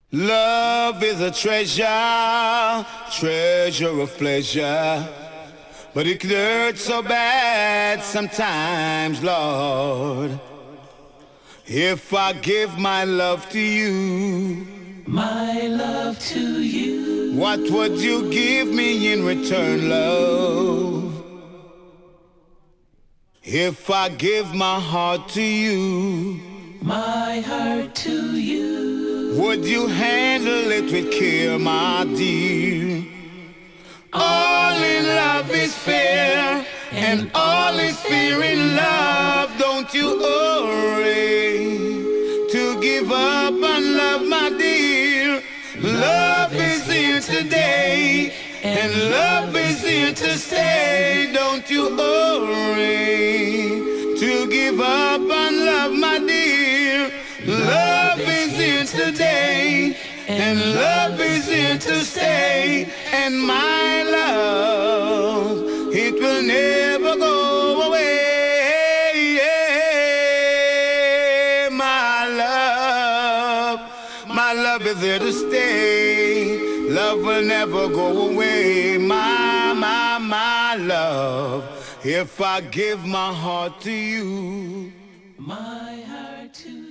Love is a treasure, treasure of pleasure. But it could hurt so bad sometimes, Lord. If I give my love to you, my love to you, what would you give me in return, love? If I give my heart to you, my heart to you, would you handle it with care, my dear? All in love is fair, and all is fair in love. Don't you hurry to give up on love, my dear. Love is here today, and love is here to stay. Don't you hurry to give up on love, my dear. Love is here today, and love is here to stay. And my love, it will never go away. My love is here to stay. Love will never go away. My love, if I give my heart to you, my heart to you.